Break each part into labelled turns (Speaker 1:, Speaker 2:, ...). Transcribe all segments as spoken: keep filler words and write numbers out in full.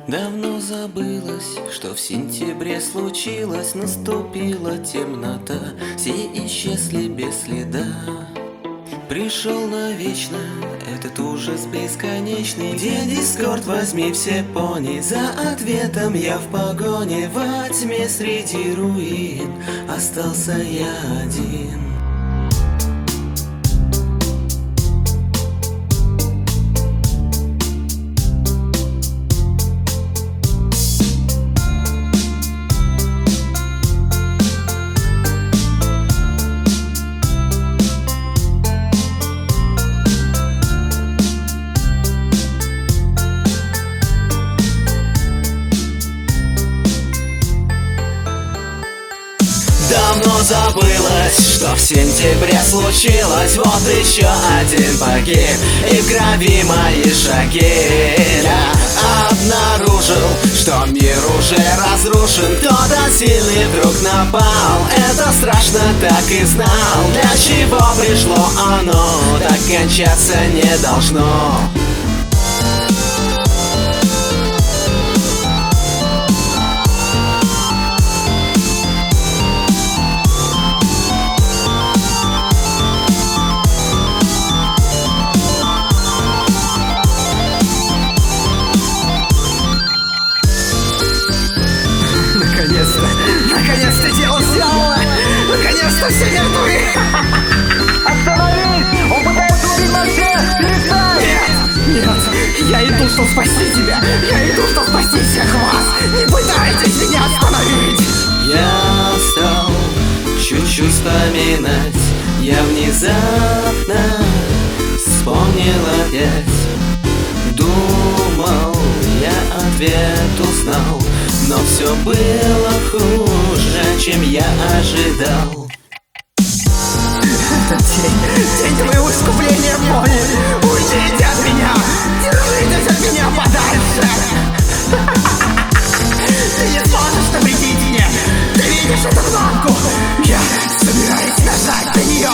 Speaker 1: Давно забылось, что в сентябре случилось. Наступила темнота, все исчезли без следа. Пришел навечно этот ужас бесконечный. Где дискорд, возьми все пони. За ответом я в погоне. Во тьме среди руин остался я один. Давно забылось, что в сентябре случилось. Вот еще один погиб, и в крови мои шаги. Я обнаружил, что мир уже разрушен. Кто-то сильный вдруг напал. Это страшно, так и знал. Для чего пришло оно, так кончаться не должно.
Speaker 2: Наконец-то! Наконец-то дело сделано! Наконец-то все мертвы!
Speaker 3: Остановись! Он пытается убить нас всех! Перестань!
Speaker 2: Нет! Нет! Я иду, чтобы спасти тебя! Я иду, чтобы спасти всех вас! Не пытайтесь меня остановить!
Speaker 1: Я стал чуть-чуть вспоминать. Я внезапно вспомнил опять. Думал, я ответ узнал, но все было хуже, чем я ожидал.
Speaker 2: День, день твоего искупления, пони! Уйдите от меня! Держитесь от меня подальше! Ты не сможешь навредить мне! Ты видишь эту кнопку? Я собираюсь нажать на нее!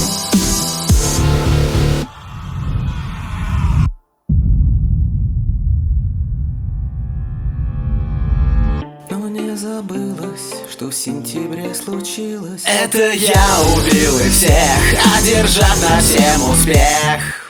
Speaker 1: Но не забылось, что в сентябре случилось. Это я убил их всех, одержав над всем успех.